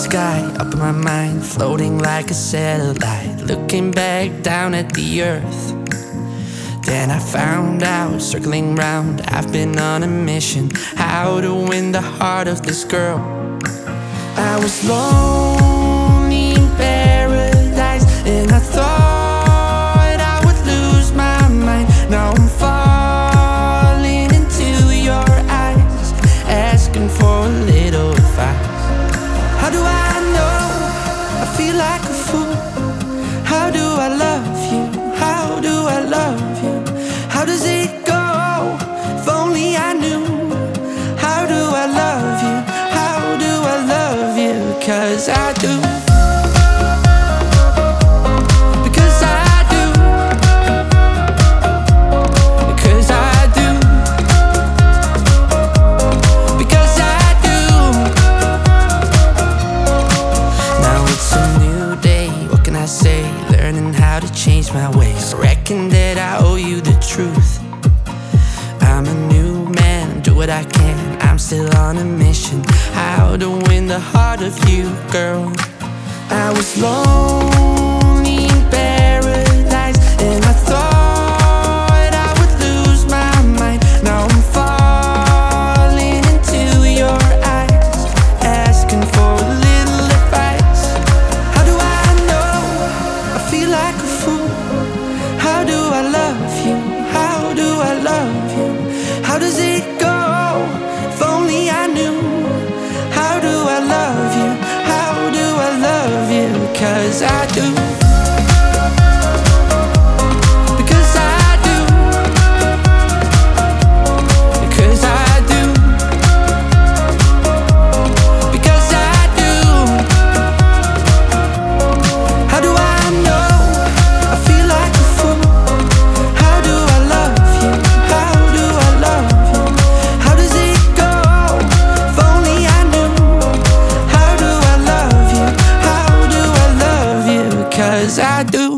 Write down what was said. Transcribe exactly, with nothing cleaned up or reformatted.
sky, up in my mind, floating like a satellite, looking back down at the earth. Then I found out, circling round, I've been on a mission, how to win the heart of this girl. I was lonely in paradise, and I thought I would lose my mind. Now I'm falling into your eyes, asking for a little advice. How do I know? I feel like a fool. How do I love you? How do I love you? How does it go? If only I knew. How do I love you? How do I love you? 'Cause I do. Because I do. Because I do. Because I do. Now it's a new day, what can I say? Learning how to change my ways, reckon that I owe you the truth. I'm a new man, do what I can, I'm still on a mission, how to win the heart of you, girl. I was lonely in paradise, and I thought I would lose my mind. Now I'm falling into your eyes, asking for a little advice. How do I know? I feel like a fool. How do I love you? How do I love you? How does it go? If only I knew. How do I love you? How do I love you? 'Cause I do. Because I do. Because I do. Because I do. How do I know? I feel like a fool. How do I love you? How do I love you? How does it go? If only I knew. How do I love you? How do I love you? 'Cause I do.